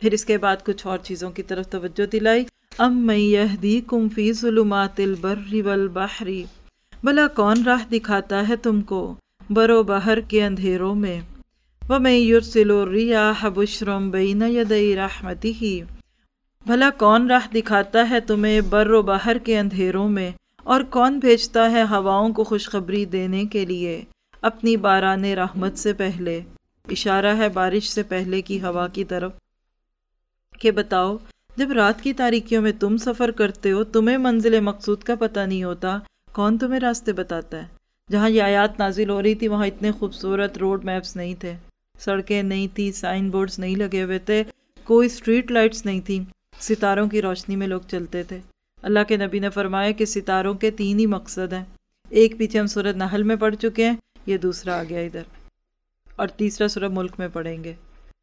پھر اس کے بعد کچھ اور چیزوں کی طرف توجہ دلائی. امن یہدیکم فی ظلمات البر والبحر، بھلا کون راہ دکھاتا ہے تم کو بر و بحر کے اندھیروں میں. ومن یرسل الریاح بشرا بین یدی رحمتہ، بھلا کون راہ دکھاتا ہے تمہیں بر و بحر کے اندھیروں میں، اور کون بھیجتا ہے ہواؤں کو خوشخبری دینے کے لیے اپنی باران رحمت سے پہلے. اشارہ ہے بارش سے پہلے کی ہوا کی طرف کہ بتاؤ جب رات کی تاریکیوں میں تم سفر کرتے ہو، تمہیں منزل مقصود کا پتہ نہیں ہوتا، کون تمہیں راستے بتاتا ہے. جہاں یہ آیات نازل ہو رہی تھی وہاں اتنے خوبصورت روڈ میپس نہیں تھے، سڑکیں نہیں تھی، سائن بورڈز نہیں لگے ہوئے تھے، کوئی اسٹریٹ لائٹس نہیں تھی، ستاروں کی روشنی میں لوگ چلتے تھے. اللہ کے نبی نے فرمایا کہ ستاروں کے 3 ہی مقصد ہیں. ایک پیچھے ہم سورۃ نحل میں پڑھ چکے ہیں، یہ دوسرا آ گیا ادھر، اور تیسرا سورۃ ملک میں پڑھیں گے.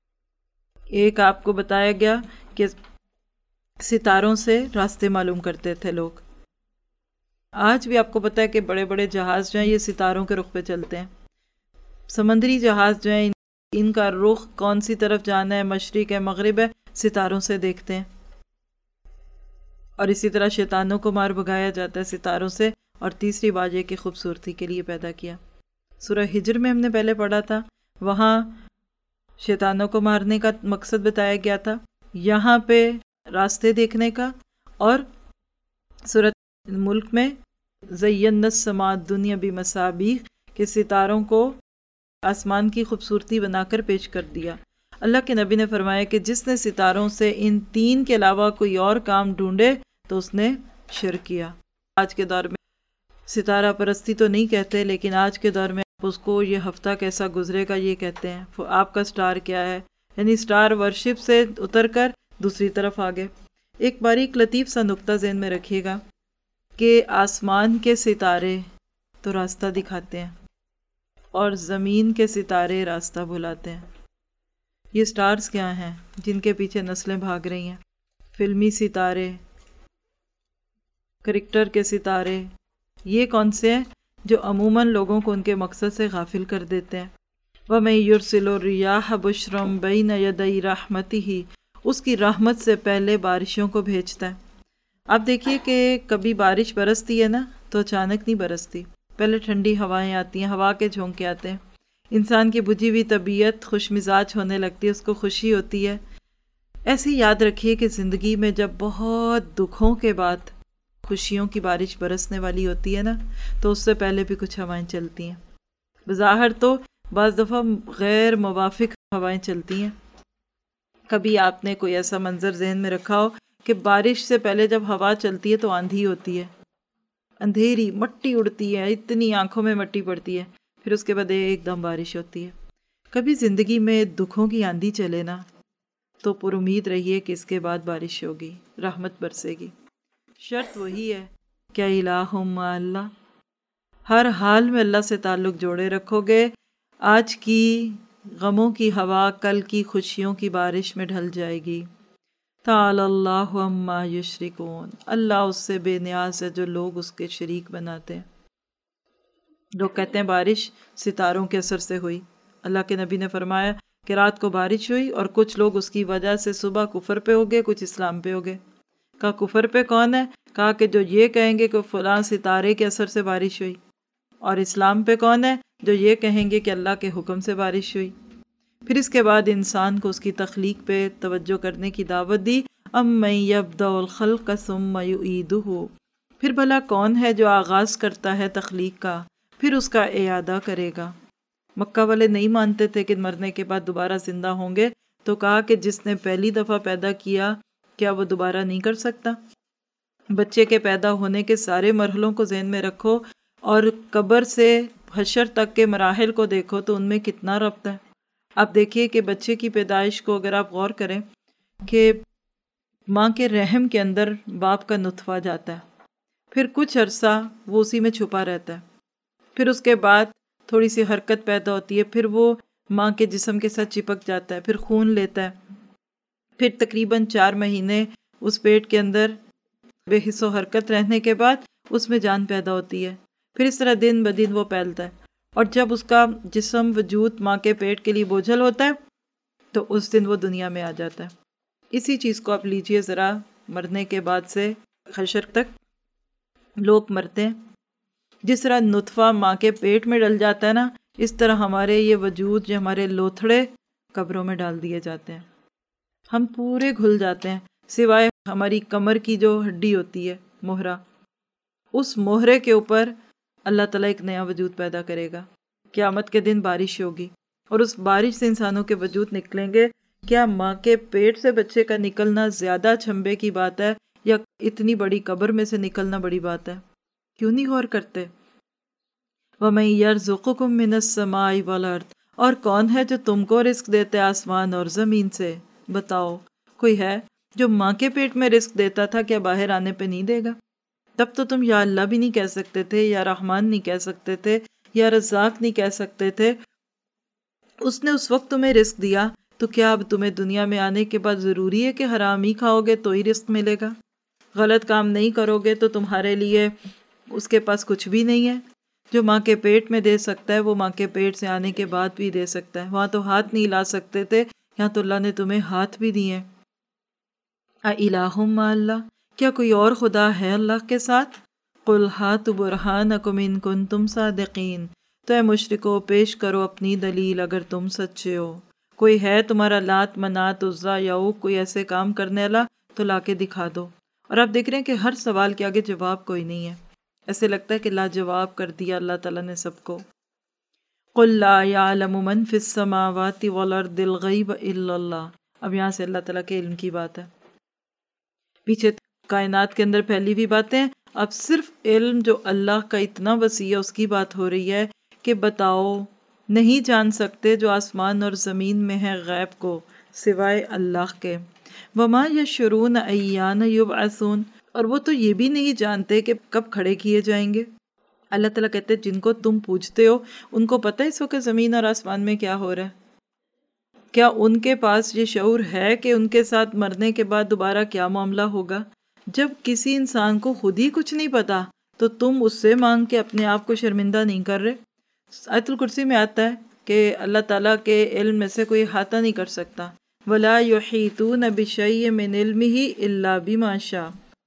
ایک آپ کو بتایا گیا کہ ستاروں سے راستے معلوم کرتے تھے لوگ. آج بھی آپ کو پتا ہے کہ بڑے بڑے جہاز جو ہیں یہ ستاروں کے رخ پہ چلتے ہیں. سمندری جہاز جو ہیں ان کا رخ کون سی طرف جانا ہے، مشرق ہے مغرب ہے، ستاروں سے دیکھتے ہیں. اور اسی طرح شیطانوں کو مار بھگایا جاتا ہے ستاروں سے. اور تیسری بات یہ کہ خوبصورتی کے لیے پیدا کیا. سورہ ہجر میں ہم نے پہلے پڑھا تھا، وہاں شیطانوں کو مارنے کا مقصد بتایا گیا تھا، یہاں پہ راستے دیکھنے کا. اور سورۃ ملک میں زینا السماء الدنیا بمصابیح کہ ستاروں کو آسمان کی خوبصورتی بنا کر پیش کر دیا. اللہ کے نبی نے فرمایا کہ جس نے ستاروں سے ان 3 کے علاوہ کوئی اور کام ڈھونڈے تو اس نے شرک کیا. آج کے دور میں ستارہ پرستی تو نہیں کہتے، لیکن آج کے دور میں آپ اس کو یہ ہفتہ کیسا گزرے گا یہ کہتے ہیں. آپ کا سٹار کیا ہے، یعنی سٹار ورشپ سے اتر کر دوسری طرف آگے. ایک باریک لطیف سا نقطہ ذہن میں رکھیے گا کہ آسمان کے ستارے تو راستہ دکھاتے ہیں اور زمین کے ستارے راستہ بھلاتے ہیں. یہ سٹارز کیا ہیں جن کے پیچھے نسلیں بھاگ رہی ہیں؟ فلمی ستارے، کرکٹر کے ستارے. یہ کون سے ہیں؟ جو عموماً لوگوں کو ان کے مقصد سے غافل کر دیتے ہیں. وَمَن يُرْسِلُ الرِّيَاحَ بُشْرًا بَيْنَ يَدَيْ رَحْمَتِهِ، اس کی رحمت سے پہلے بارشوں کو بھیجتا ہے. آپ دیکھیے کہ کبھی بارش برستی ہے نا تو اچانک نہیں برستی، پہلے ٹھنڈی ہوائیں آتی ہیں، ہوا کے جھونکے آتے ہیں، انسان کی بجھی ہوئی طبیعت خوش مزاج ہونے لگتی ہے، اس کو خوشی ہوتی ہے. ایسے ہی یاد رکھیے کہ زندگی میں جب بہت دکھوں کے بعد خوشیوں کی بارش برسنے والی ہوتی ہے نا تو اس سے پہلے بھی کچھ ہوائیں چلتی ہیں. بظاہر تو بعض دفعہ غیر موافق ہوائیں چلتی ہیں. کبھی آپ نے کوئی ایسا منظر ذہن میں رکھا ہو کہ بارش سے پہلے جب ہوا چلتی ہے تو آندھی ہوتی ہے، اندھیری، مٹی اڑتی ہے، اتنی آنکھوں میں مٹی پڑتی ہے، پھر اس کے بعد ایک دم بارش ہوتی ہے. کبھی زندگی میں دکھوں کی آندھی چلے نا تو پر امید رہیے کہ اس کے بعد بارش ہوگی، رحمت برسے گی. شرط وہی ہے کیا الہ مع اللہ، ہر حال میں اللہ سے تعلق جوڑے رکھو گے. آج کی غموں کی ہوا کل کی خوشیوں کی بارش میں ڈھل جائے گی. تعالی اللہ عما یشرکون، اللہ اس سے بے نیاز ہے جو لوگ اس کے شریک بناتے ہیں. لوگ کہتے ہیں بارش ستاروں کے اثر سے ہوئی. اللہ کے نبی نے فرمایا کہ رات کو بارش ہوئی اور کچھ لوگ اس کی وجہ سے صبح کفر پہ ہو گئے، کچھ اسلام پہ ہو گئے. کہا کفر پہ کون ہے؟ کہا کہ جو یہ کہیں گے کہ فلاں ستارے کے اثر سے بارش ہوئی. اور اسلام پہ کون ہے؟ جو یہ کہیں گے کہ اللہ کے حکم سے بارش ہوئی. پھر اس کے بعد انسان کو اس کی تخلیق پہ توجہ کرنے کی دعوت دی. امن یبدأ الخلق ثم یعیدہ، پھر بھلا کون ہے جو آغاز کرتا ہے تخلیق کا پھر اس کا اعادہ کرے گا. مکہ والے نہیں مانتے تھے کہ مرنے کے بعد دوبارہ زندہ ہوں گے، تو کہا کہ جس نے پہلی دفعہ پیدا کیا کیا وہ دوبارہ نہیں کر سکتا؟ بچے کے پیدا ہونے کے سارے مرحلوں کو ذہن میں رکھو اور قبر سے حشر تک کے مراحل کو دیکھو تو ان میں کتنا ربط ہے. آپ دیکھیے کہ بچے کی پیدائش کو اگر آپ غور کریں کہ ماں کے رحم کے اندر باپ کا نطفہ جاتا ہے، پھر کچھ عرصہ وہ اسی میں چھپا رہتا ہے، پھر اس کے بعد تھوڑی سی حرکت پیدا ہوتی ہے، پھر وہ ماں کے جسم کے ساتھ چپک جاتا ہے، پھر خون لیتا ہے، پھر تقریباً 4 مہینے اس پیٹ کے اندر بے حس و حرکت رہنے کے بعد اس میں جان پیدا ہوتی ہے. پھر اس طرح دن بدن وہ پھیلتا ہے، اور جب اس کا جسم وجود ماں کے پیٹ کے لیے بوجھل ہوتا ہے تو اس دن وہ دنیا میں آ جاتا ہے. اسی چیز کو آپ لیجئے ذرا، مرنے کے بعد سے حشر تک لوگ مرتے ہیں، جس طرح نطفہ ماں کے پیٹ میں ڈل جاتا ہے نا، اس طرح ہمارے یہ وجود، جو ہمارے لوتھڑے قبروں میں ڈال دیے جاتے ہیں، ہم پورے گھل جاتے ہیں، سوائے ہماری کمر کی جو ہڈی ہوتی ہے مہرہ، اس مہرے کے اوپر اللہ تعالیٰ ایک نیا وجود پیدا کرے گا۔ قیامت کے دن بارش ہوگی اور اس بارش سے انسانوں کے وجود نکلیں گے۔ کیا ماں کے پیٹ سے بچے کا نکلنا زیادہ چھمبے کی بات ہے یا اتنی بڑی قبر میں سے نکلنا بڑی بات ہے؟ کیوں نہیں غور کرتے؟ وَمَن يَرْزُقُكُم مِّنَ السَّمَاءِ وَالْأَرْضِ، اور کون ہے جو تم کو رزق دیتے آسمان اور زمین سے؟ بتاؤ، کوئی ہے جو ماں کے پیٹ میں رزق دیتا تھا، کیا باہر آنے پہ نہیں دے گا؟ تب تو تم یا اللہ بھی نہیں کہہ سکتے تھے، یا رحمان نہیں کہہ سکتے تھے، یا رزاق نہیں کہہ سکتے تھے۔ اس نے اس وقت تمہیں رزق دیا، تو کیا اب تمہیں دنیا میں آنے کے بعد ضروری ہے کہ حرام ہی کھاؤ گے تو ہی رزق ملے گا؟ غلط کام نہیں کرو گے تو تمہارے لیے اس کے پاس کچھ بھی نہیں ہے؟ جو ماں کے پیٹ میں دے سکتا ہے وہ ماں کے پیٹ سے آنے کے بعد بھی دے سکتا ہے۔ وہاں تو ہاتھ نہیں لا سکتے تھے، یہاں تو اللہ نے تمہیں ہاتھ بھی دیے۔ اَإِلَٰهٌ مَّعَ اللَّهِ، کیا کوئی اور خدا ہے اللہ کے ساتھ؟ قُلْ هَاتُوا بُرْهَانَكُمْ إِن كُنتُمْ صَادِقِينَ، تو اے مشرکو پیش کرو اپنی دلیل اگر تم سچے ہو۔ کوئی ہے تمہارا لات منات عزا یعوق کوئی ایسے کام کرنے والا تو لا کے دکھا دو۔ اور آپ دیکھ رہے ہیں کہ ہر سوال کے آگے جواب کوئی نہیں ہے، ایسے لگتا ہے کہ لاجواب کر دیا اللہ تعالیٰ نے سب کو۔ قُلْ لَا يَعْلَمُ مَنْ فِي السَّمَاوَاتِ وَالْأَرْضِ الْغَيْبَ إِلَّا اللَّهُ، اب یہاں سے اللہ تعالیٰ کے علم کی بات ہے۔ پیچھے کائنات کے اندر پھیلی ہوئی باتیں، اب صرف علم جو اللہ کا اتنا وسیع ہے اس کی بات ہو رہی ہے کہ بتاؤ، نہیں جان سکتے جو آسمان اور زمین میں ہے غیب کو سوائے اللہ کے۔ وَمَا يَشْعُرُونَ أَيَّانَ يُبْعَثُونَ، اور وہ تو یہ بھی نہیں جانتے کہ کب کھڑے کیے جائیں گے۔ اللہ تعالیٰ کہتے ہیں جن کو تم پوچھتے ہو ان کو پتہ ہے اس وقت زمین اور آسمان میں کیا ہو رہا ہے؟ کیا ان کے پاس یہ شعور ہے کہ ان کے ساتھ مرنے کے بعد دوبارہ کیا معاملہ ہوگا؟ جب کسی انسان کو خود ہی کچھ نہیں پتا تو تم اس سے مانگ کے اپنے آپ کو شرمندہ نہیں کر رہے؟ آیت الکرسی میں آتا ہے کہ اللہ تعالیٰ کے علم میں سے کوئی احاطہ نہیں کر سکتا۔ وَلَا يُحِيطُونَ بِشَيْءٍ مِّنْ عِلْمِهِ إِلَّا بِمَا شَاءَ،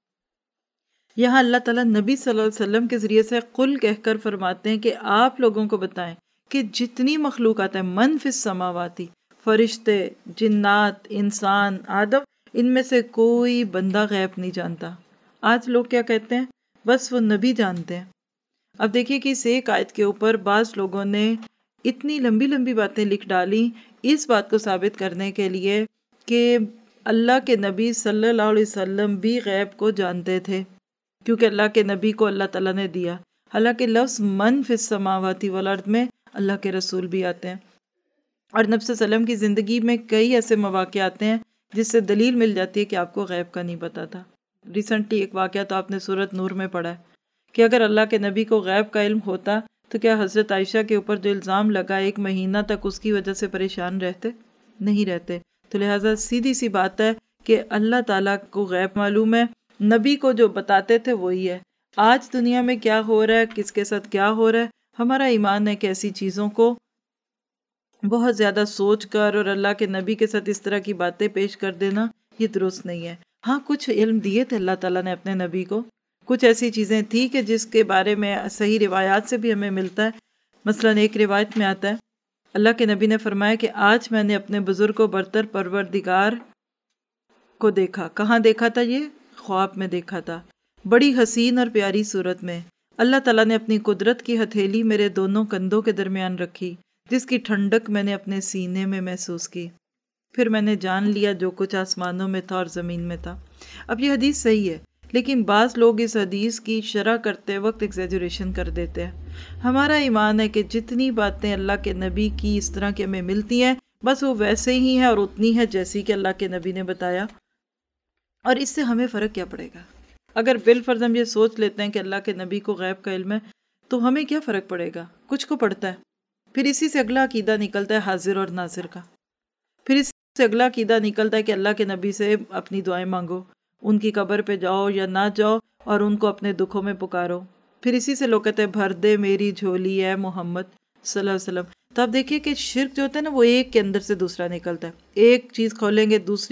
یہاں اللہ تعالیٰ نبی صلی اللہ علیہ وسلم کے ذریعے سے قل کہہ کر فرماتے ہیں کہ آپ لوگوں کو بتائیں کہ جتنی مخلوقات ہیں، من فی السماواتی، فرشتے، جنات، انسان، آدم، ان میں سے کوئی بندہ غیب نہیں جانتا۔ آج لوگ کیا کہتے ہیں؟ بس وہ نبی جانتے ہیں۔ اب دیکھیے کہ اس ایک آیت کے اوپر بعض لوگوں نے اتنی لمبی لمبی باتیں لکھ ڈالی اس بات کو ثابت کرنے کے لیے کہ اللہ کے نبی صلی اللہ علیہ وسلم بھی غیب کو جانتے تھے، کیونکہ اللہ کے نبی کو اللہ تعالیٰ نے دیا۔ حالانکہ لفظ من فی السماواتی والارض میں اللہ کے رسول بھی آتے ہیں، اور نبی صلی اللہ علیہ وسلم کی زندگی میں کئی ایسے مواقع آتے ہیں جس سے دلیل مل جاتی ہے کہ آپ کو غیب کا نہیں پتا تھا۔ ریسنٹلی ایک واقعہ تو آپ نے سورۃ نور میں پڑھا ہے کہ اگر اللہ کے نبی کو غیب کا علم ہوتا تو کیا حضرت عائشہ کے اوپر جو الزام لگا 1 مہینہ تک اس کی وجہ سے پریشان رہتے؟ نہیں رہتے۔ تو لہٰذا سیدھی سی بات ہے کہ اللہ تعالیٰ کو غیب معلوم ہے، نبی کو جو بتاتے تھے وہی ہے۔ آج دنیا میں کیا ہو رہا ہے، کس کے ساتھ کیا ہو رہا ہے، ہمارا ایمان ہے کہ ایسی چیزوں کو بہت زیادہ سوچ کر اور اللہ کے نبی کے ساتھ اس طرح کی باتیں پیش کر دینا یہ درست نہیں ہے۔ ہاں، کچھ علم دیے تھے اللہ تعالیٰ نے اپنے نبی کو، کچھ ایسی چیزیں تھی کہ جس کے بارے میں صحیح روایات سے بھی ہمیں ملتا ہے۔ مثلاً ایک روایت میں آتا ہے اللہ کے نبی نے فرمایا کہ آج میں نے اپنے بزرگ و برتر پروردگار کو دیکھا۔ کہاں دیکھا تھا؟ یہ خواب میں دیکھا تھا، بڑی حسین اور پیاری صورت میں۔ اللہ تعالیٰ نے اپنی قدرت کی ہتھیلی میرے دونوں کندھوں کے درمیان رکھی، جس کی ٹھنڈک میں نے اپنے سینے میں محسوس کی۔ پھر میں نے جان لیا جو کچھ آسمانوں میں تھا اور زمین میں تھا۔ اب یہ حدیث صحیح ہے، لیکن بعض لوگ اس حدیث کی شرح کرتے وقت ایگزیجریشن کر دیتے ہیں۔ ہمارا ایمان ہے کہ جتنی باتیں اللہ کے نبی کی اس طرح کی ہمیں ملتی ہیں بس وہ ویسے ہی ہیں اور اتنی ہے جیسی کہ اللہ کے نبی نے بتایا، اور اس سے ہمیں فرق کیا پڑے گا؟ اگر بالفرض ہم یہ سوچ لیتے ہیں کہ اللہ کے نبی کو غیب کا علم ہے تو ہمیں کیا فرق پڑے گا؟ کچھ کو پڑتا ہے۔ پھر اسی سے اگلا عقیدہ نکلتا ہے حاضر اور ناظر کا، پھر اس سے اگلا عقیدہ نکلتا ہے کہ اللہ کے نبی سے اپنی دعائیں مانگو، ان کی قبر پہ جاؤ یا نہ جاؤ اور ان کو اپنے دکھوں میں پکارو۔ پھر اسی سے لوگ کہتے ہیں بھر دے میری جھولی ہے محمد صلی اللہ علیہ وسلم۔ تو آپ دیکھیے کہ شرک جو ہوتا ہے نا وہ ایک کے اندر سے دوسرا نکلتا ہے، ایک چیز کھولیں گے دوسری،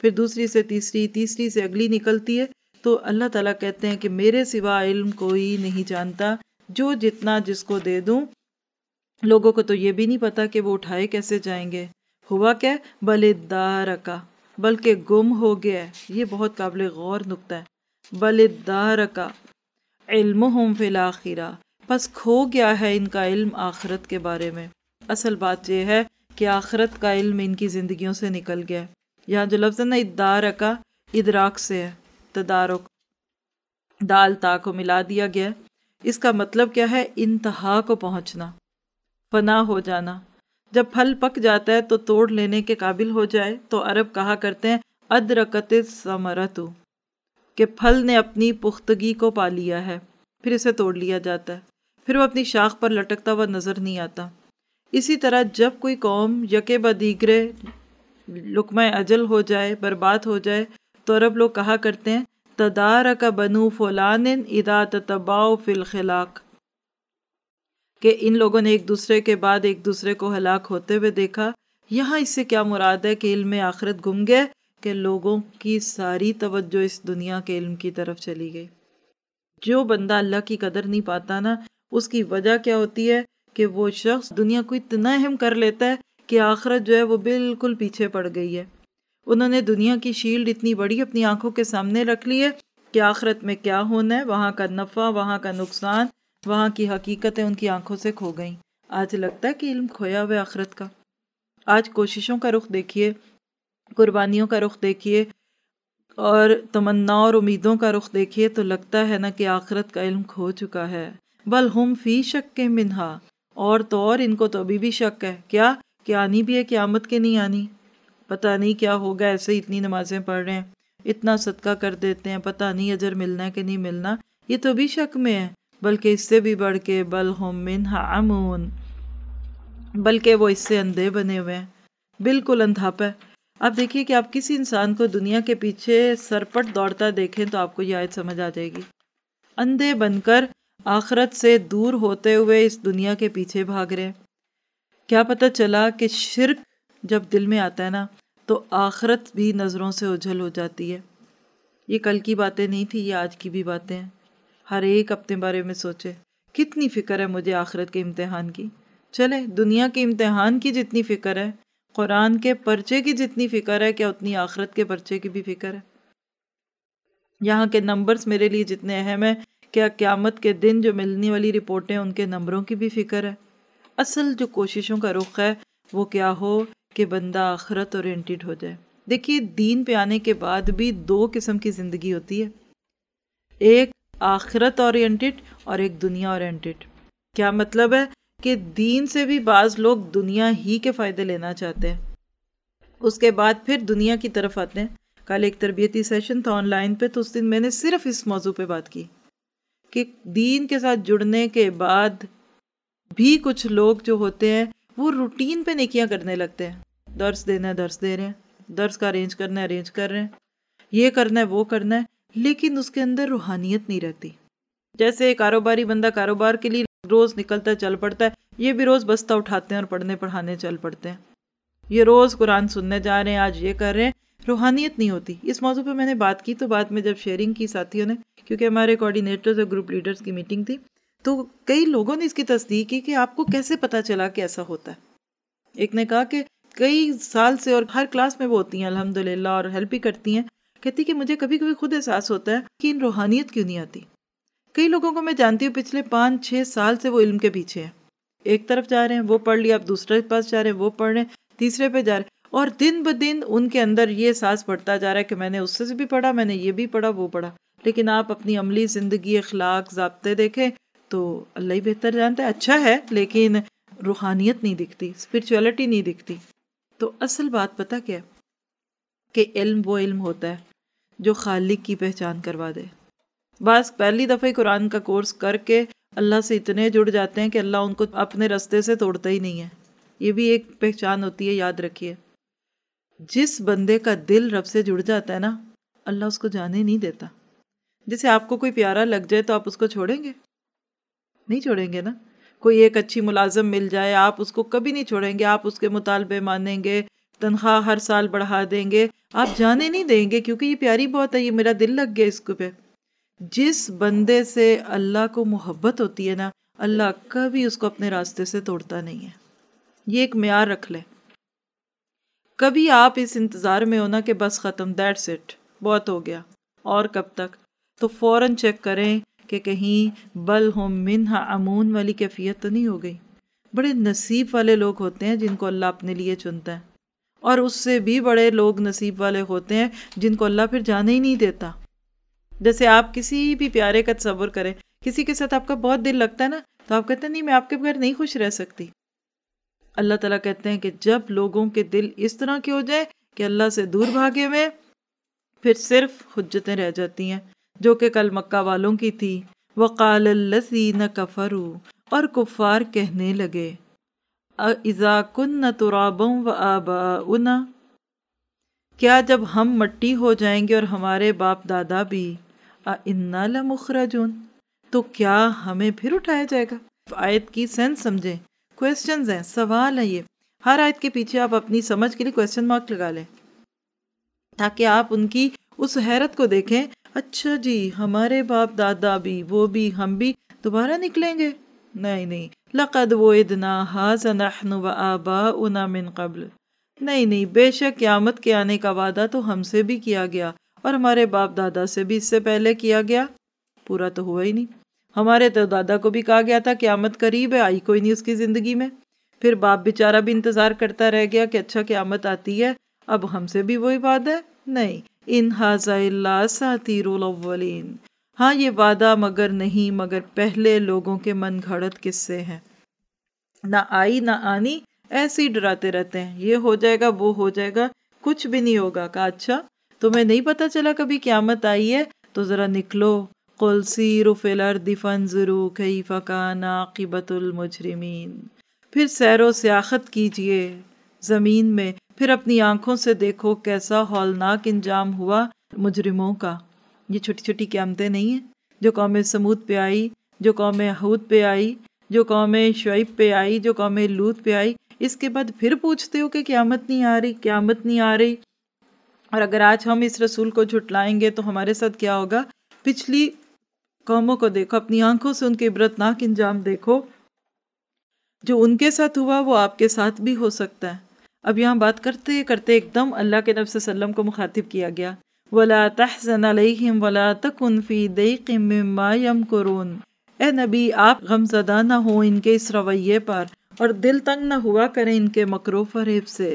پھر دوسری سے تیسری، تیسری سے اگلی نکلتی ہے، تو اللہ تعالیٰ کہتے ہیں کہ میرے سوا علم کوئی نہیں جانتا، جو جتنا جس کو دے دوں۔ لوگوں کو تو یہ بھی نہیں پتا کہ وہ اٹھائے کیسے جائیں گے۔ ہوا کیا؟ بل ادارکا، بلکہ گم ہو گیا ہے۔ یہ بہت قابل غور نکتہ ہے۔ بل ادارکا علمہم فی الآخرہ، پس کھو گیا ہے ان کا علم آخرت کے بارے میں۔ اصل بات یہ ہے کہ آخرت کا علم ان کی زندگیوں سے نکل گیا۔ یہاں جو لفظ ہے نا ادارکا، ادراک سے ہے، تدارک، دال تا کو ملا دیا گیا۔ اس کا مطلب کیا ہے؟ انتہا کو پہنچنا، فنا ہو جانا۔ جب پھل پک جاتا ہے تو توڑ لینے کے قابل ہو جائے تو عرب کہا کرتے ہیں ادرکت الثمرۃ، کہ پھل نے اپنی پختگی کو پا لیا ہے، پھر اسے توڑ لیا جاتا ہے، پھر وہ اپنی شاخ پر لٹکتا ہوا نظر نہیں آتا۔ اسی طرح جب کوئی قوم یکے بدیگرے لقمہ اجل ہو جائے، برباد ہو جائے، تو عرب لوگ کہا کرتے ہیں تدارک بنو فلان اذا تتبعوا فی الخلاق، کہ ان لوگوں نے ایک دوسرے کے بعد ایک دوسرے کو ہلاک ہوتے ہوئے دیکھا۔ یہاں اس سے کیا مراد ہے کہ علم آخرت گم گئے؟ کہ لوگوں کی ساری توجہ اس دنیا کے علم کی طرف چلی گئی۔ جو بندہ اللہ کی قدر نہیں پاتا نا، اس کی وجہ کیا ہوتی ہے کہ وہ شخص دنیا کو اتنا اہم کر لیتا ہے کہ آخرت جو ہے وہ بالکل پیچھے پڑ گئی ہے۔ انہوں نے دنیا کی شیلڈ اتنی بڑی اپنی آنکھوں کے سامنے رکھ لی ہے کہ آخرت میں کیا ہونا ہے، وہاں کا نفع، وہاں کا نقصان، وہاں کی حقیقتیں ان کی آنکھوں سے کھو گئیں۔ آج لگتا ہے کہ علم کھویا ہوا ہے آخرت کا۔ آج کوششوں کا رخ دیکھیے، قربانیوں کا رخ دیکھیے، اور تمنا اور امیدوں کا رخ دیکھیے، تو لگتا ہے نا کہ آخرت کا علم کھو چکا ہے۔ بل ہم فی شک منہا، اور تو اور ان کو تو ابھی بھی شک ہے۔ کیا؟ کہ آنی بھی ہے قیامت کے نہیں آنی، پتہ نہیں کیا ہوگا، ایسے ہی اتنی نمازیں پڑھ رہے ہیں، اتنا صدقہ کر دیتے ہیں، پتہ نہیں اجر ملنا ہے کہ نہیں ملنا، یہ تو بھی شک میں ہے۔ بلکہ اس سے بھی بڑھ کے بل ہم منہا عمون، بلکہ وہ اس سے اندھے بنے ہوئے ہیں، بالکل اندھاپا ہے۔ آپ دیکھیے کہ آپ کسی انسان کو دنیا کے پیچھے سرپٹ دوڑتا دیکھیں تو آپ کو یہ آیت سمجھ آ جائے گی۔ اندھے بن کر آخرت سے دور ہوتے ہوئے اس دنیا کے پیچھے بھاگ رہے ہیں۔ کیا پتہ چلا کہ شرک جب دل میں آتا ہے نا تو آخرت بھی نظروں سے اوجھل ہو جاتی ہے۔ یہ کل کی باتیں نہیں تھی، یہ آج کی بھی باتیں ہیں۔ ہر ایک اپنے بارے میں سوچے، کتنی فکر ہے مجھے آخرت کے امتحان کی۔ چلے دنیا کے امتحان کی جتنی فکر ہے، قرآن کے پرچے کی جتنی فکر ہے، کیا اتنی آخرت کے پرچے کی بھی فکر ہے؟ یہاں کے نمبرز میرے لیے جتنے اہم ہیں، کیا قیامت کے دن جو ملنے والی رپورٹیں ان کے نمبروں کی بھی فکر ہے؟ اصل جو کوششوں کا رخ ہے وہ کیا ہو کہ بندہ آخرت اورینٹڈ ہو جائے۔ دیکھیے دین پہ آنے کے بعد بھی دو قسم کی زندگی ہوتی ہے، ایک آخرت اورینٹڈ اور ایک دنیا اورینٹڈ۔ کیا مطلب ہے؟ کہ دین سے بھی بعض لوگ دنیا ہی کے فائدے لینا چاہتے ہیں، اس کے بعد پھر دنیا کی طرف آتے ہیں۔ کل ایک تربیتی سیشن تھا آن لائن پہ، تو اس دن میں نے صرف اس موضوع پہ بات کی کہ دین کے ساتھ جڑنے کے بعد بھی کچھ لوگ جو ہوتے ہیں وہ روٹین پہ نیکیاں کرنے لگتے ہیں۔ درس دینا ہے، درس دے رہے ہیں، درس کا ارینج کرنا ہے، ارینج کر رہے ہیں، یہ کرنا ہے، وہ کرنا ہے، لیکن اس کے اندر روحانیت نہیں رہتی۔ جیسے کاروباری بندہ کاروبار کے لیے روز نکلتا ہے، چل پڑتا ہے، یہ بھی روز بستہ اٹھاتے ہیں اور پڑھنے پڑھانے چل پڑتے ہیں، یہ روز قرآن سننے جا رہے ہیں، آج یہ کر رہے ہیں، روحانیت نہیں ہوتی۔ اس موضوع پہ میں نے بات کی، تو بعد میں جب شیئرنگ کی ساتھیوں نے، کیونکہ ہمارے کوآرڈینیٹرز اور گروپ لیڈرز کی میٹنگ تھی، تو کئی لوگوں نے اس کی تصدیق کی کہ آپ کو کیسے پتا چلا کہ ایسا ہوتا ہے۔ ایک نے کہا کہ کئی سال سے، اور ہر کلاس میں وہ ہوتی ہیں الحمدللہ اور ہیلپ بھی کرتی ہیں، کہتی کہ مجھے کبھی کبھی خود احساس ہوتا ہے کہ ان روحانیت کیوں نہیں آتی۔ کئی لوگوں کو میں جانتی ہوں پچھلے 5-6 سال سے وہ علم کے پیچھے ہیں، ایک طرف جا رہے ہیں، وہ پڑھ لیا، اب دوسرے کے پاس جا رہے ہیں، وہ پڑھ رہے ہیں، تیسرے پہ جا رہے ہیں، اور دن بدن ان کے اندر یہ احساس بڑھتا جا رہا ہے کہ میں نے اس سے بھی پڑھا، میں نے یہ بھی پڑھا، وہ پڑھا۔ لیکن آپ اپنی عملی زندگی، اخلاق، ضابطے دیکھیں تو اللہ ہی بہتر جانتا ہے، اچھا ہے لیکن روحانیت نہیں دکھتی، اسپرچولیٹی نہیں دکھتی۔ تو اصل بات پتہ کیا ہے؟ کہ علم وہ علم ہوتا ہے جو خالق کی پہچان کروا دے۔ بعض پہلی دفعہ قرآن کا کورس کر کے اللہ سے اتنے جڑ جاتے ہیں کہ اللہ ان کو اپنے رستے سے توڑتا ہی نہیں ہے۔ یہ بھی ایک پہچان ہوتی ہے، یاد رکھیے۔ جس بندے کا دل رب سے جڑ جاتا ہے نا، اللہ اس کو جانے نہیں دیتا۔ جیسے آپ کو کوئی پیارا لگ جائے تو آپ اس کو چھوڑیں گے؟ نہیں چھوڑیں گے نا۔ کوئی ایک اچھی ملازم مل جائے، آپ اس کو کبھی نہیں چھوڑیں گے، آپ اس کے مطالبے مانیں گے، تنخواہ ہر سال بڑھا دیں گے، آپ جانے نہیں دیں گے کیونکہ یہ پیاری بہت ہے، یہ میرا دل لگ گیا اس کو پہ۔ جس بندے سے اللہ کو محبت ہوتی ہے نا، اللہ کبھی اس کو اپنے راستے سے توڑتا نہیں ہے۔ یہ ایک معیار رکھ لیں۔ کبھی آپ اس انتظار میں ہونا کہ بس ختم، دیٹس اٹ، بہت ہو گیا، اور کب تک، تو فوراً چیک کریں کہ کہیں بل ہم منہا امون والی کیفیت تو نہیں ہو گئی۔ بڑے نصیب والے لوگ ہوتے ہیں جن کو اللہ اپنے لیے چنتا ہے، اور اس سے بھی بڑے لوگ نصیب والے ہوتے ہیں جن کو اللہ پھر جانے ہی نہیں دیتا۔ جیسے آپ کسی بھی پیارے کا تصور کریں، کسی کے ساتھ آپ کا بہت دل لگتا ہے نا، تو آپ کہتے ہیں نہیں میں آپ کے بغیر نہیں خوش رہ سکتی۔ اللہ تعالیٰ کہتے ہیں کہ جب لوگوں کے دل اس طرح کے ہو جائے کہ اللہ سے دور بھاگے ہوئے، پھر صرف حجتیں رہ جاتی ہیں جو کہ کل مکہ والوں کی تھی۔ وَقَالَ الَّذِينَ كَفَرُوا، اور کفار کہنے لگے، اِذَا كُنَّ تُرَابًا وَآبَاؤُنَا، کیا جب ہم مٹی ہو جائیں گے اور ہمارے باپ دادا بھی، اِنَّا لَمُخْرَجُونَ، تو کیا ہمیں پھر اٹھایا جائے گا؟ آیت کی سینس سمجھیں، کویسچنز ہیں، سوال ہے یہ۔ ہر آیت کے پیچھے آپ اپنی سمجھ کے لیے کویسچن مارک لگا لیں تاکہ آپ ان کی اس حیرت کو دیکھیں، اچھا جی ہمارے باپ دادا بھی، وہ بھی، ہم بھی دوبارہ نکلیں گے؟ نہیں نہیں، لَقَدْ وُعِدْنَا هَٰذَا نَحْنُ وَآبَاؤُنَا مِن قَبْلُ، نہیں نہیں، بے شک قیامت کے آنے کا وعدہ تو ہم سے بھی کیا گیا اور ہمارے باپ دادا سے بھی اس سے پہلے کیا گیا، پورا تو ہوا ہی نہیں۔ ہمارے تو دادا کو بھی کہا گیا تھا قیامت قریب ہے، آئی کوئی نہیں اس کی زندگی میں، پھر باپ بیچارہ بھی انتظار کرتا رہ گیا کہ اچھا قیامت آتی ہے، اب ہم سے بھی وہی وعدہ ہے؟ نہیں، ان ھذا الا اساطیر الاولین، ہاں یہ وعدہ مگر پہلے لوگوں کے من گھڑت قصے ہیں، نہ آئی نہ آنی، ایسے ہی ڈراتے رہتے ہیں، یہ ہو جائے گا وہ ہو جائے گا، کچھ بھی نہیں ہوگا۔ کہا اچھا تمہیں نہیں پتا چلا کبھی قیامت آئی ہے؟ تو ذرا نکلو، قل سیروا فی الارض فانظروا کیف کان عاقبۃ المجرمین، پھر سیر و سیاحت کیجئے زمین میں، پھر اپنی آنکھوں سے دیکھو کیسا ہولناک انجام ہوا مجرموں کا۔ یہ چھوٹی چھوٹی قیامتیں نہیں ہیں جو قوم سمود پہ آئی، جو قوم ہود پہ آئی، جو قوم شعیب پہ آئی، جو قوم لوط پہ آئی، اس کے بعد پھر پوچھتے ہو کہ قیامت نہیں آ رہی، قیامت نہیں آ رہی۔ اور اگر آج ہم اس رسول کو جھٹلائیں گے تو ہمارے ساتھ کیا ہوگا؟ پچھلی قوموں کو دیکھو، اپنی آنکھوں سے ان کے عبرتناک انجام دیکھو، جو ان کے ساتھ ہوا وہ آپ کے ساتھ بھی ہو سکتا ہے۔ اب یہاں بات کرتے کرتے ایک دم اللہ کے نبی صلی اللہ علیہ وسلم کو مخاطب کیا گیا، وَلَا تَحْزَنْ عَلَيْهِمْ وَلَا تَكُنْ فِي ضَيْقٍ مِّمَّا يَمْكُرُونَ، اے نبی آپ غم زدہ نہ ہو ان کے اس رویے پر، اور دل تنگ نہ ہوا کریں ان کے مکر و فریب سے۔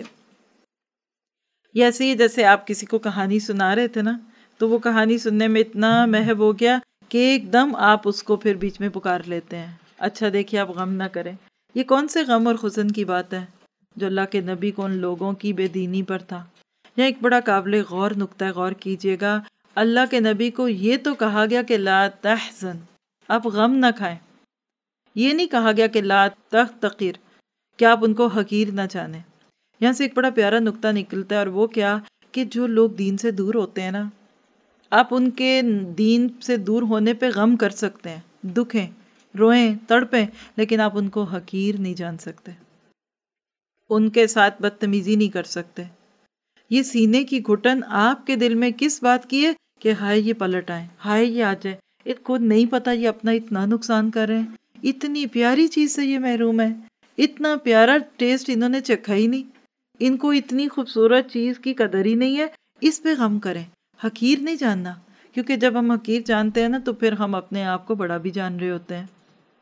یہ ایسے ہی جیسے آپ کسی کو کہانی سنا رہے تھے نا، تو وہ کہانی سننے میں اتنا محو ہو گیا کہ ایک دم آپ اس کو پھر بیچ میں پکار لیتے ہیں، اچھا دیکھیے آپ غم نہ کریں۔ یہ کون سے غم اور حزن کی بات ہے جو اللہ کے نبی کو ان لوگوں کی بے دینی پر تھا؟ یہاں ایک بڑا قابل غور نقطہ غور کیجئے گا، اللہ کے نبی کو یہ تو کہا گیا کہ لا تحزن، آپ غم نہ کھائیں، یہ نہیں کہا گیا کہ لا تحتقر، کہ آپ ان کو حقیر نہ جانیں۔ یہاں سے ایک بڑا پیارا نقطہ نکلتا ہے، اور وہ کیا کہ جو لوگ دین سے دور ہوتے ہیں نا، آپ ان کے دین سے دور ہونے پہ غم کر سکتے ہیں، دکھیں، روئیں، تڑپیں، لیکن آپ ان کو حقیر نہیں جان سکتے، ان کے ساتھ بدتمیزی نہیں کر سکتے۔ یہ سینے کی گھٹن آپ کے دل میں کس بات کی ہے کہ ہائے یہ پلٹ آئے، ہائے یہ آ جائے، ان کو نہیں پتا یہ اپنا اتنا نقصان کر رہے ہیں، اتنی پیاری چیز سے یہ محروم ہے، اتنا پیارا ٹیسٹ انہوں نے چکھا ہی نہیں، ان کو اتنی خوبصورت چیز کی قدر ہی نہیں ہے، اس پہ غم کریں، حقیر نہیں جاننا، کیونکہ جب ہم حقیر جانتے ہیں نا تو پھر ہم اپنے آپ کو بڑا بھی جان رہے ہوتے ہیں۔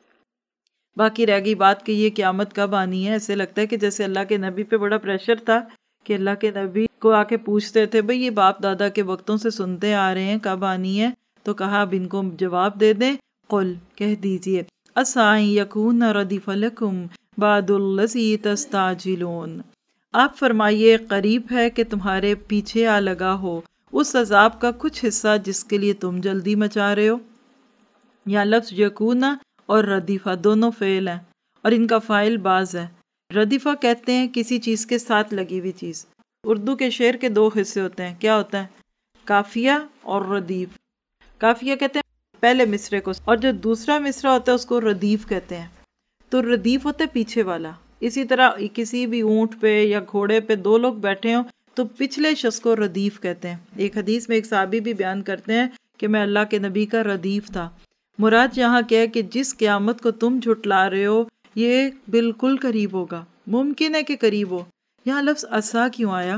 باقی رہ گئی بات کہ یہ قیامت کب آنی ہے، ایسے لگتا ہے کہ جیسے اللہ کے نبی پہ بڑا پریشر تھا کہ اللہ کے نبی کو آ کے پوچھتے تھے بھئی یہ باپ دادا کے وقتوں سے سنتے آ رہے ہیں کب آنی ہے، تو کہا اب ان کو جواب دے دیں، قل کہہ دیجئے، عَسَىٰ أَن يَكُونَ رَدِفَ لَكُمْ بَعْضُ الَّذِي تَسْتَعْجِلُونَ، آپ فرمائیے قریب ہے کہ تمہارے پیچھے آ لگا ہو اس عذاب کا کچھ حصہ جس کے لیے تم جلدی مچا رہے ہو۔ یہاں لفظ یکون اور ردیفہ دونوں فعل ہیں، اور ان کا فاعل بعض ہے۔ ردیفہ کہتے ہیں کسی چیز کے ساتھ لگی ہوئی چیز۔ اردو کے شعر کے دو حصے ہوتے ہیں، کیا ہوتا ہے؟ قافیہ اور ردیف۔ قافیہ کہتے ہیں پہلے مصرے کو، اور جو دوسرا مصرع ہوتا ہے اس کو ردیف کہتے ہیں۔ تو ردیف ہوتا ہے پیچھے والا۔ اسی طرح کسی بھی اونٹ پہ یا گھوڑے پہ دو لوگ بیٹھے ہوں تو پچھلے شخص کو ردیف کہتے ہیں۔ ایک حدیث میں ایک صحابی بھی بیان کرتے ہیں کہ میں اللہ کے نبی کا ردیف تھا۔ مراد یہاں کیا ہے کہ جس قیامت کو تم جھٹلا رہے ہو یہ بالکل قریب ہوگا، ممکن ہے کہ قریب ہو۔ یہاں لفظ عسا کیوں آیا؟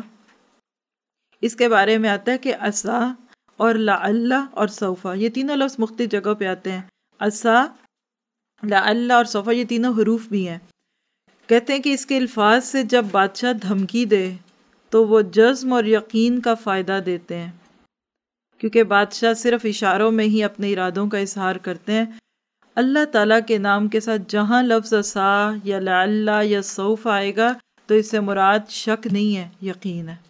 اس کے بارے میں آتا ہے کہ عسا اور لعل اور سوفا یہ تینوں لفظ مختلف جگہوں پہ آتے ہیں۔ عسا، لعل اور سوفا یہ تینوں حروف بھی ہیں۔ کہتے ہیں کہ اس کے الفاظ سے جب بادشاہ دھمکی دے تو وہ جزم اور یقین کا فائدہ دیتے ہیں، کیونکہ بادشاہ صرف اشاروں میں ہی اپنے ارادوں کا اظہار کرتے ہیں۔ اللہ تعالیٰ کے نام کے ساتھ جہاں لفظ عسا یا لعل یا سوف آئے گا تو اس سے مراد شک نہیں ہے، یقین ہے۔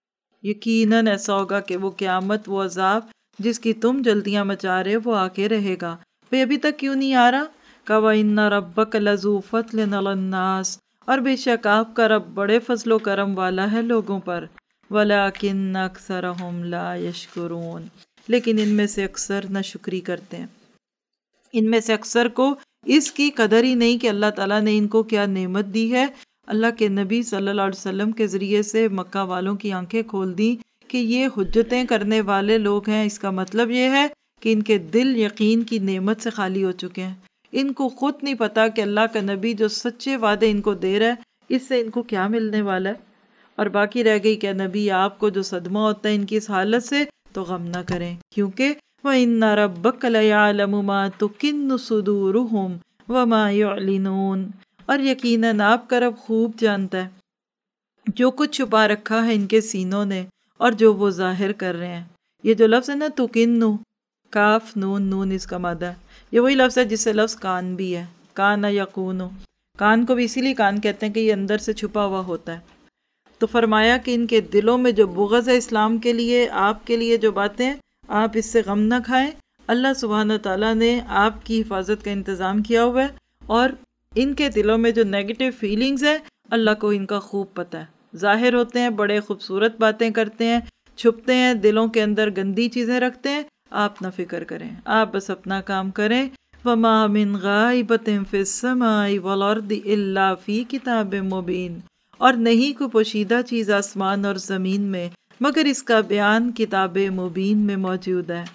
یقیناً ایسا ہوگا کہ وہ قیامت، وہ عذاب جس کی تم جلدیاں مچا رہے وہ آ کے رہے گا۔ بھئی ابھی تک کیوں نہیں آ رہا؟ کہ وَإِنَّ رَبَّكَ لَذُو فَضْلٍ عَلَى النَّاسِ، اور بے شک آپ کا رب بڑے فضل و کرم والا ہے لوگوں پر۔ وَلَكِنَّ أَكْثَرَهُمْ لَا يَشْكُرُونَ، لیکن ان میں سے اکثر ناشکری کرتے ہیں۔ ان میں سے اکثر کو اس کی قدر ہی نہیں کہ اللہ تعالیٰ نے ان کو کیا نعمت دی ہے۔ اللہ کے نبی صلی اللہ علیہ وسلم کے ذریعے سے مکہ والوں کی آنکھیں کھول دی کہ یہ حجتیں کرنے والے لوگ ہیں۔ اس کا مطلب یہ ہے کہ ان کے دل یقین کی نعمت سے خالی ہو چکے ہیں۔ ان کو خود نہیں پتا کہ اللہ کا نبی جو سچے وعدے ان کو دے رہا ہے اس سے ان کو کیا ملنے والا ہے۔ اور باقی رہ گئی کہ نبی آپ کو جو صدمہ ہوتا ہے ان کی اس حالت سے تو غم نہ کریں، کیونکہ وَإِنَّ رَبَّكَ لَيَعْلَمُ مَا تُكِنُّ صُدُورُهُمْ وَمَا يُعْلِنُونَ، اور یقیناً آپ کا رب خوب جانتا ہے جو کچھ چھپا رکھا ہے ان کے سینوں نے اور جو وہ ظاہر کر رہے ہیں۔ یہ جو لفظ ہے نا تُكِنُّ، کاف نون نون اس کا مادہ، یہ وہی لفظ ہے جس سے لفظ کان بھی ہے، کان یکون۔ کان کو بھی اسی لیے کان کہتے ہیں کہ یہ اندر سے چھپا ہوا ہوتا ہے۔ تو فرمایا کہ ان کے دلوں میں جو بغض ہے اسلام کے لیے، آپ کے لیے جو باتیں، آپ اس سے غم نہ کھائیں۔ اللہ سبحانہ تعالیٰ نے آپ کی حفاظت کا انتظام کیا ہوا ہے، اور ان کے دلوں میں جو نیگیٹو فیلنگز ہیں اللہ کو ان کا خوب پتہ ہے۔ ظاہر ہوتے ہیں، بڑے خوبصورت باتیں کرتے ہیں، چھپتے ہیں، دلوں کے اندر گندی چیزیں رکھتے ہیں۔ آپ نہ فکر کریں، آپ بس اپنا کام کریں۔ وَمَا مِنْ غَائِبَةٍ فِي السَّمَاءِ وَالْأَرْضِ إِلَّا فِي كِتَابٍ مُبِينٍ، اور نہیں کوئی پوشیدہ چیز آسمان اور زمین میں مگر اس کا بیان کتاب مبین میں موجود ہے۔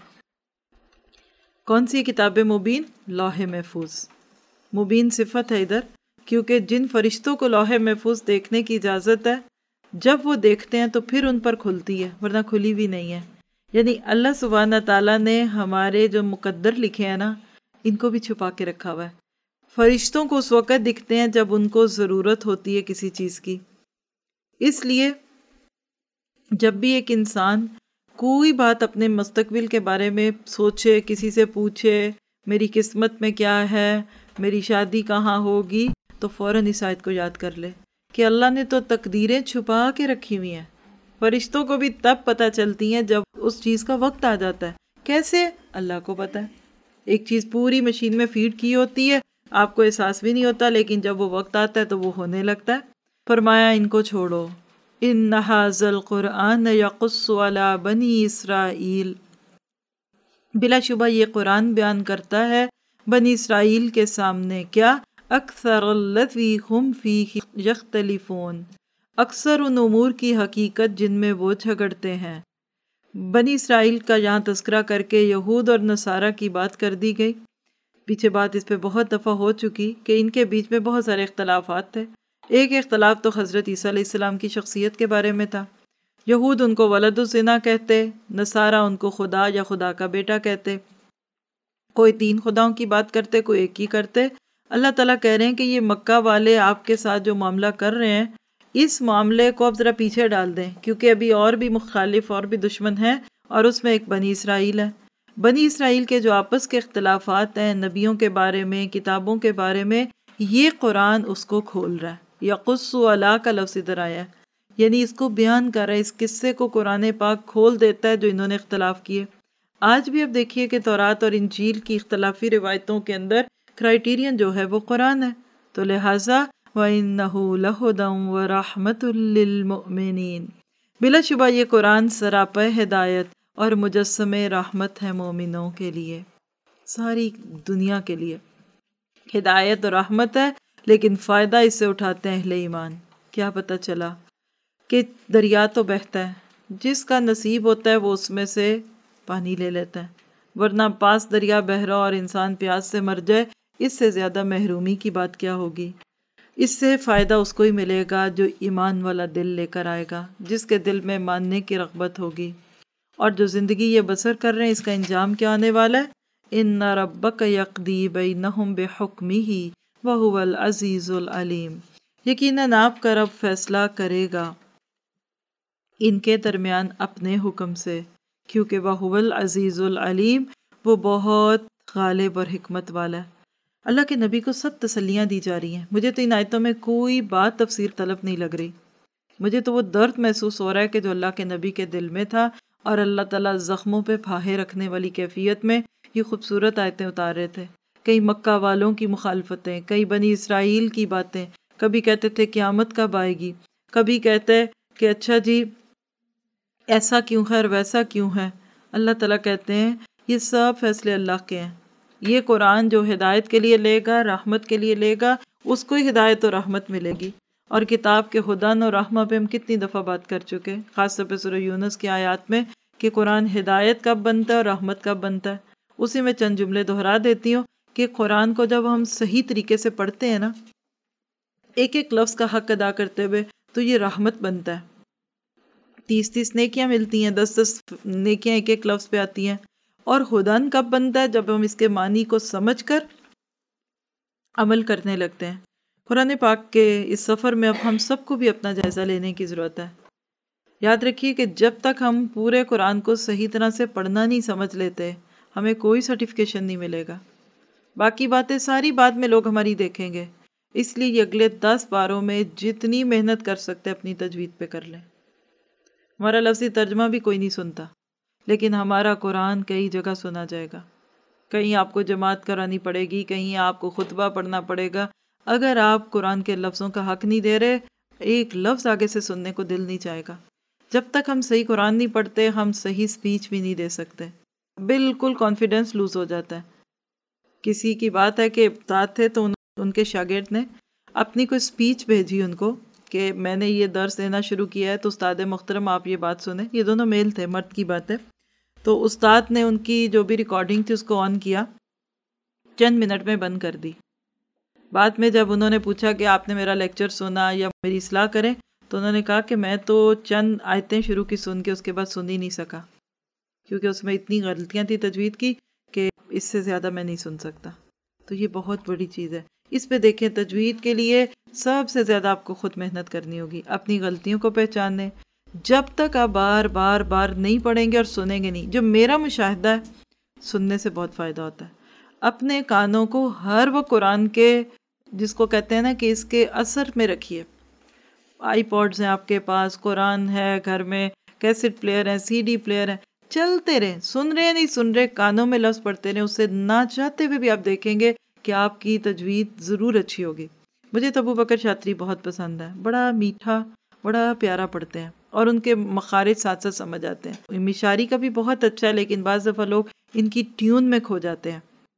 کون سی کتاب مبین؟ لوح محفوظ۔ مبین صفت ہے ادھر، کیونکہ جن فرشتوں کو لوح محفوظ دیکھنے کی اجازت ہے جب وہ دیکھتے ہیں تو پھر ان پر کھلتی ہے، ورنہ کھلی بھی نہیں ہے۔ یعنی اللہ سبحانہ تعالیٰ نے ہمارے جو مقدر لکھے ہیں نا ان کو بھی چھپا کے رکھا ہوا ہے۔ فرشتوں کو اس وقت دکھتے ہیں جب ان کو ضرورت ہوتی ہے کسی چیز کی۔ اس لیے جب بھی ایک انسان کوئی بات اپنے مستقبل کے بارے میں سوچے، کسی سے پوچھے میری قسمت میں کیا ہے، میری شادی کہاں ہوگی، تو فوراً اس آیت کو یاد کر لے کہ اللہ نے تو تقدیریں چھپا کے رکھی ہوئی ہیں۔ فرشتوں کو بھی تب پتہ چلتی ہیں جب اس چیز کا وقت آ جاتا ہے۔ کیسے؟ اللہ کو پتہ ہے۔ ایک چیز پوری مشین میں فیڈ کی ہوتی ہے، آپ کو احساس بھی نہیں ہوتا، لیکن جب وہ وقت آتا ہے تو وہ ہونے لگتا ہے۔ فرمایا ان کو چھوڑو، ان ھذا القرآن یقص علی بنی اسرائیل، بلا شبہ یہ قرآن بیان کرتا ہے بنی اسرائیل کے سامنے کیا؟ اکثر الذی ہم فیہ یختلفون، اکثر ان امور کی حقیقت جن میں وہ جھگڑتے ہیں۔ بنی اسرائیل کا یہاں تذکرہ کر کے یہود اور نصارہ کی بات کر دی گئی۔ پیچھے بات اس پہ بہت دفعہ ہو چکی کہ ان کے بیچ میں بہت سارے اختلافات تھے۔ ایک اختلاف تو حضرت عیسیٰ علیہ السلام کی شخصیت کے بارے میں تھا۔ یہود ان کو ولد الزنا کہتے، نصارہ ان کو خدا یا خدا کا بیٹا کہتے، کوئی 3 خداؤں کی بات کرتے، کوئی ایک ہی کرتے۔ اللہ تعالیٰ کہہ رہے ہیں کہ یہ مکہ والے آپ کے ساتھ جو معاملہ کر رہے ہیں اس معاملے کو اب ذرا پیچھے ڈال دیں، کیونکہ ابھی اور بھی مخالف اور بھی دشمن ہیں، اور اس میں ایک بنی اسرائیل ہے۔ بنی اسرائیل کے جو آپس کے اختلافات ہیں نبیوں کے بارے میں، کتابوں کے بارے میں، یہ قرآن اس کو کھول رہا ہے۔ یقص علی کا لفظ ادھر آیا ہے، یعنی اس کو بیان کر رہا ہے، اس قصے کو قرآن پاک کھول دیتا ہے جو انہوں نے اختلاف کیے۔ آج بھی اب دیکھیے کہ تورات اور انجیل کی اختلافی روایتوں کے اندر کرائیٹیرین جو ہے وہ قرآن ہے، تو لہٰذا وَإِنَّهُ لَهُدًى وَرَحْمَةٌ لِّلْمُؤْمِنِينَ، بلا شبہ یہ قرآن سراپا ہدایت اور مجسم رحمت ہے مومنوں کے لیے، ساری دنیا کے لیے ہدایت اور رحمت ہے، لیکن فائدہ اس سے اٹھاتے ہیں اہل ایمان۔ کیا پتہ چلا کہ دریا تو بہتا ہے، جس کا نصیب ہوتا ہے وہ اس میں سے پانی لے لیتا ہے، ورنہ پاس دریا بہ رہا اور انسان پیاس سے مر جائے، اس سے زیادہ محرومی کی بات کیا ہوگی۔ اس سے فائدہ اس کو ہی ملے گا جو ایمان والا دل لے کر آئے گا، جس کے دل میں ماننے کی رغبت ہوگی۔ اور جو زندگی یہ بسر کر رہے ہیں، اس کا انجام کیا آنے والا ہے؟ ان ربک یقضی بینہم بحکمہ وہو العزیز العلیم، یقیناً آپ کا رب فیصلہ کرے گا ان کے درمیان اپنے حکم سے، کیونکہ وہو العزیز العلیم، وہ بہت غالب اور حکمت والا ہے۔ اللہ کے نبی کو سب تسلیاں دی جا رہی ہیں۔ مجھے تو ان آیتوں میں کوئی بات تفسیر طلب نہیں لگ رہی، مجھے تو وہ درد محسوس ہو رہا ہے کہ جو اللہ کے نبی کے دل میں تھا، اور اللہ تعالیٰ زخموں پہ پھاہے رکھنے والی کیفیت میں یہ خوبصورت آیتیں اتار رہے تھے۔ کئی مکہ والوں کی مخالفتیں، کئی بنی اسرائیل کی باتیں، کبھی کہتے تھے قیامت کب آئے گی، کبھی کہتے کہ اچھا جی ایسا کیوں ہے اور ویسا کیوں ہے۔ اللہ تعالیٰ کہتے ہیں یہ سب فیصلے اللہ کے ہیں۔ یہ قرآن جو ہدایت کے لیے لے گا، رحمت کے لیے لے گا، اس کو ہی ہدایت اور رحمت ملے گی۔ اور کتاب کے ہدن اور رحمہ پہ ہم کتنی دفعہ بات کر چکے، خاص طور پہ سورہ یونس کی آیات میں، کہ قرآن ہدایت کب بنتا ہے اور رحمت کب بنتا ہے۔ اسی میں چند جملے دہرا دیتی ہوں کہ قرآن کو جب ہم صحیح طریقے سے پڑھتے ہیں نا، ایک ایک لفظ کا حق ادا کرتے ہوئے، تو یہ رحمت بنتا ہے۔ 30 نیکیاں ملتی ہیں، 10 نیکیاں ایک ایک لفظ پہ آتی ہیں۔ اور ہدن کب بنتا ہے؟ جب ہم اس کے معنی کو سمجھ کر عمل کرنے لگتے ہیں۔ قرآن پاک کے اس سفر میں اب ہم سب کو بھی اپنا جائزہ لینے کی ضرورت ہے۔ یاد رکھیے کہ جب تک ہم پورے قرآن کو صحیح طرح سے پڑھنا نہیں سمجھ لیتے، ہمیں کوئی سرٹیفکیشن نہیں ملے گا۔ باقی باتیں ساری بعد میں لوگ ہماری دیکھیں گے، اس لیے یہ اگلے 10 باروں میں جتنی محنت کر سکتے اپنی تجوید پہ کر لیں۔ ہمارا لفظی ترجمہ بھی کوئی نہیں سنتا، لیکن ہمارا قرآن کئی جگہ سنا جائے گا۔ کہیں آپ کو جماعت کرانی پڑے گی، کہیں آپ کو خطبہ پڑھنا پڑے گا۔ اگر آپ قرآن کے لفظوں کا حق نہیں دے رہے، ایک لفظ آگے سے سننے کو دل نہیں چاہے گا۔ جب تک ہم صحیح قرآن نہیں پڑھتے، ہم صحیح سپیچ بھی نہیں دے سکتے۔ بالکل کانفیڈنس لوز ہو جاتا ہے۔ کسی کی بات ہے کہ استاد تھے تو ان کے شاگرد نے اپنی کوئی سپیچ بھیجی ان کو کہ میں نے یہ درس دینا شروع کیا ہے، تو استاد محترم آپ یہ بات سنیں۔ یہ دونوں میل تھے، مرد کی بات ہے۔ تو استاد نے ان کی جو بھی ریکارڈنگ تھی اس کو آن کیا، چند منٹ میں بند کر دی۔ بعد میں جب انہوں نے پوچھا کہ آپ نے میرا لیکچر سنا یا میری اصلاح کریں، تو انہوں نے کہا کہ میں تو چند آیتیں شروع کی سن کے اس کے بعد سن ہی نہیں سکا، کیونکہ اس میں اتنی غلطیاں تھی تجوید کی کہ اس سے زیادہ میں نہیں سن سکتا۔ تو یہ بہت بڑی چیز ہے۔ اس پہ دیکھیں، تجوید کے لیے سب سے زیادہ آپ کو خود محنت کرنی ہوگی، اپنی غلطیوں کو پہچاننے۔ جب تک آپ بار بار بار نہیں پڑھیں گے اور سنیں گے نہیں، جو میرا مشاہدہ ہے، سننے سے بہت فائدہ ہوتا ہے۔ اپنے کانوں کو ہر وہ قرآن کے، جس کو کہتے ہیں نا کہ اس کے اثر میں رکھیے۔ آئی پوڈز ہیں آپ کے پاس، قرآن ہے گھر میں، کیسٹ پلیئر ہے، سی ڈی پلیئر ہے، چلتے رہیں، سن رہے نہیں سن رہے، کانوں میں لفظ پڑھتے رہیں۔ اس سے نہ چاہتے ہوئے بھی آپ دیکھیں گے کہ آپ کی تجوید ضرور اچھی ہوگی۔ مجھے تو ابو بکر شاطری بہت پسند ہے، بڑا میٹھا، بڑا پیارا پڑھتے ہیں، اور ان کے مخارج ساتھ ساتھ سمجھ آتے ہیں۔ مشاری کا بھی بہت اچھا ہے، لیکن بعض دفعہ لوگ ان کی ٹیون میں کھو جاتے ہیں،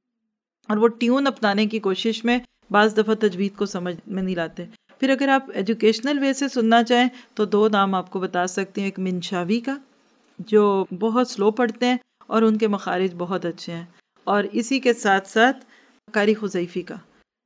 اور وہ ٹیون اپنانے کی کوشش میں بعض دفعہ تجوید کو سمجھ میں نہیں لاتے۔ پھر اگر آپ ایجوکیشنل وے سے سننا چاہیں تو 2 نام آپ کو بتا سکتی ہوں، ایک منشاوی کا جو بہت سلو پڑھتے ہیں اور ان کے مخارج بہت اچھے ہیں، اور اسی کے ساتھ ساتھ قاری خزیفی کا۔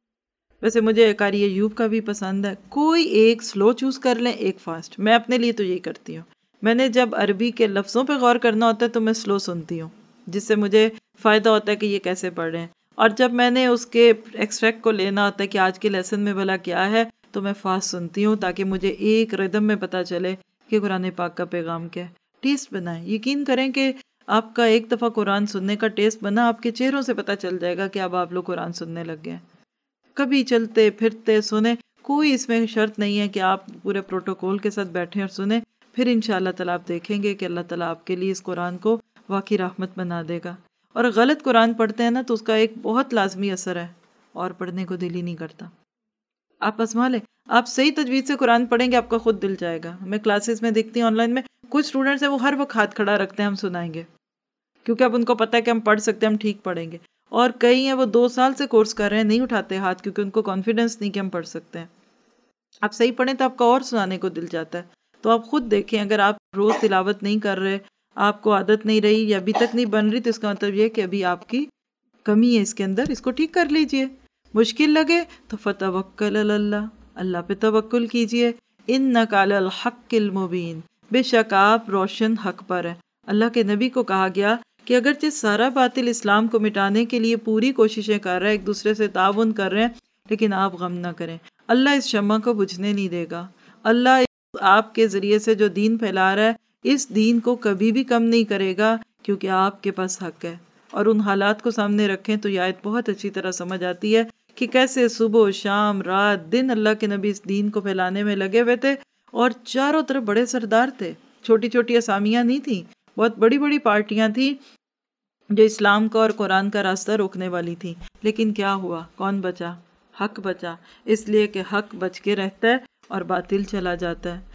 ویسے مجھے قاری ایوب کا بھی پسند ہے۔ کوئی ایک سلو چوز کر لیں، ایک فاسٹ۔ میں اپنے لیے تو یہی کرتی ہوں۔ میں نے جب عربی کے لفظوں پہ غور کرنا ہوتا ہے تو میں سلو سنتی ہوں، جس سے مجھے فائدہ ہوتا ہے کہ یہ کیسے پڑھ رہے ہیں۔ اور جب میں نے اس کے ایکسٹریکٹ کو لینا ہوتا ہے کہ آج کے لیسن میں بھلا کیا ہے، تو میں فاسٹ سنتی ہوں، تاکہ مجھے ایک ردم میں پتہ چلے کہ قرآن پاک کا پیغام کیا ہے۔ ٹیسٹ بنائیں، یقین کریں کہ آپ کا ایک دفعہ قرآن سننے کا ٹیسٹ بنا، آپ کے چہروں سے پتہ چل جائے گا کہ اب آپ لوگ قرآن سننے لگ گئے ہیں۔ کبھی چلتے پھرتے سنیں، کوئی اس میں شرط نہیں ہے کہ آپ پورے پروٹوکول کے ساتھ بیٹھیں اور سنیں، پھر انشاءاللہ تعالیٰ آپ دیکھیں گے کہ اللہ تعالیٰ آپ کے لیے اس قرآن کو واقعی رحمت بنا دے گا۔ اور غلط قرآن پڑھتے ہیں نا تو اس کا ایک بہت لازمی اثر ہے، اور پڑھنے کو دل ہی نہیں کرتا۔ آپ آزما لیں، آپ صحیح تجوید سے قرآن پڑھیں گے، آپ کا خود دل جائے گا۔ میں کلاسز میں دیکھتی ہوں آن لائن میں، کچھ اسٹوڈنٹس ہیں وہ ہر وقت ہاتھ کھڑا رکھتے ہیں ہم سنائیں گے، کیونکہ اب ان کو پتہ ہے کہ ہم پڑھ سکتے ہیں، ہم ٹھیک پڑھیں گے۔ اور کئی ہیں وہ 2 سال سے کورس کر رہے ہیں، نہیں اٹھاتے ہاتھ، کیونکہ ان کو کانفیڈنس نہیں کہ ہم پڑھ سکتے ہیں۔ آپ صحیح پڑھیں تو آپ کا اور سنانے کو دل جاتا ہے۔ تو آپ خود دیکھیں، اگر آپ روز تلاوت نہیں کر رہے، آپ کو عادت نہیں رہی یا ابھی تک نہیں بن رہی، تو اس کا مطلب یہ کہ ابھی آپ کی کمی ہے اس کے اندر، اس کو ٹھیک کر لیجئے۔ مشکل لگے تو فتوکل علی اللہ، اللہ پہ توکل کیجئے۔ انک علی الحق المبین، بے شک آپ روشن حق پر ہیں۔ اللہ کے نبی کو کہا گیا کہ اگرچہ سارا باطل اسلام کو مٹانے کے لیے پوری کوششیں کر رہے ہیں، ایک دوسرے سے تعاون کر رہے ہیں، لیکن آپ غم نہ کریں، اللہ اس شمع کو بجھنے نہیں دے گا۔ اللہ آپ کے ذریعے سے جو دین پھیلا رہا ہے، اس دین کو کبھی بھی کم نہیں کرے گا، کیونکہ آپ کے پاس حق ہے۔ اور ان حالات کو سامنے رکھیں تو یہ آیت بہت اچھی طرح سمجھ آتی ہے کہ کیسے صبح شام رات دن اللہ کے نبی اس دین کو پھیلانے میں لگے ہوئے تھے، اور چاروں طرف بڑے سردار تھے، چھوٹی چھوٹی اسامیاں نہیں تھیں، بہت بڑی بڑی پارٹیاں تھیں جو اسلام کا اور قرآن کا راستہ روکنے والی تھی۔ لیکن کیا ہوا؟ کون بچا؟ حق بچا، اس لیے کہ حق بچ کے رہتا ہے اور باطل چلا جاتا ہے۔